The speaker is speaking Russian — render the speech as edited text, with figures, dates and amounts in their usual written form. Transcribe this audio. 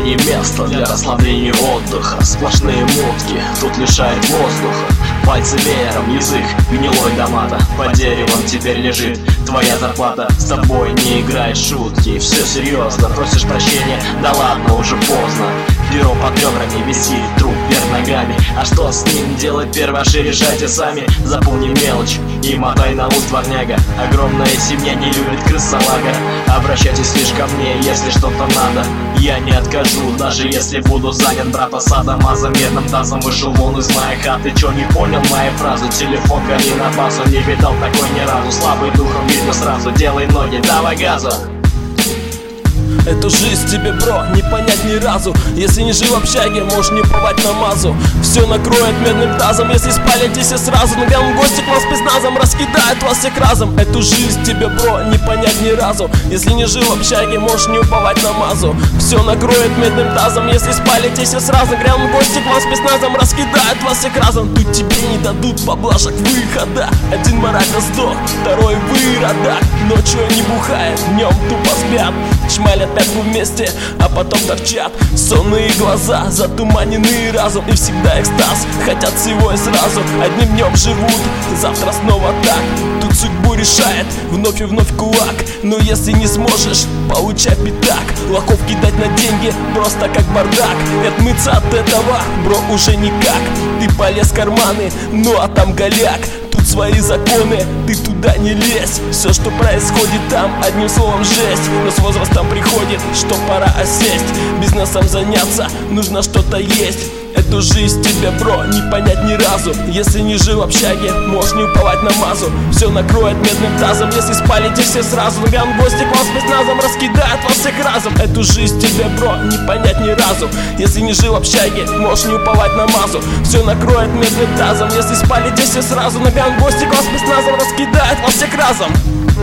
не место для расслабления и отдыха. Сплошные мутки тут лишает воздуха. Пальцы веером, язык гнилой домата. Под деревом теперь лежит твоя зарплата. С тобой не играет шутки, все серьезно. Просишь прощения, да ладно, уже поздно. Перо под ребрами висит, труп вверх ногами. А что с ним делать, перваши решайте сами. Запомни мелочь и мотай на ус, дворняга. Огромная семья не любит крыс, салага. Обращайтесь лишь ко мне, если что-то надо. Я не откажу, даже если буду занят. Брата садомаза медным тазом вышел вон из моей хаты. Чё не понял мои фразы? Телефон гони на базу. Не видал такой ни разу. Слабый духом видно сразу. Делай ноги, давай газу. Эту жизнь тебе, бро, не понять ни разу. Если не жил в общаге, можешь не уповать на мазу. Все накроет медным тазом, если спалите все сразу. Нагрянут гости к вам спецназом, раскидают вас всех разом. Эту жизнь тебе, бро, не понять ни разу. Если не жил в общаге, можешь не уповать на мазу. Все накроет медным тазом, если спалите все сразу. Нагрянут гости к вам спецназом, раскидают вас всех разом. Тут тебе не дадут поблажек выхода. Один морально сдох, второй выродок. Ночью не бухает, днем тупо спят. Шмалят пятку вместе, а потом торчат. Сонные глаза, затуманенный разум. И всегда экстаз, хотят всего и сразу. Одним днем живут, завтра снова так. Тут судьбу решает вновь и вновь кулак. Но если не сможешь, получай пятак. Лохов кидать на деньги, просто как бардак. И отмыться от этого, бро, уже никак. Ты полез в карманы, ну а там голяк. Тут свои законы, ты туда не лезь. Все, что происходит там, одним словом жесть. Но с возрастом приходит, что пора осесть. Бизнесом заняться, нужно что-то есть. Эту жизнь тебе, бро, не понять ни разу. Если не жил в общаге, можешь не уповать на мазу. Все накроет медным тазом, если спалите все сразу. Нагрянут гости к вам спецназом, раскидают вас всех разом. Эту жизнь тебе, бро, не понять ни разу. Если не жил в общаге, можешь не уповать на мазу. Все накроет медным тазом, если спалите все сразу. Нагрянут гости к вам спецназом, раскидают вас всех разом.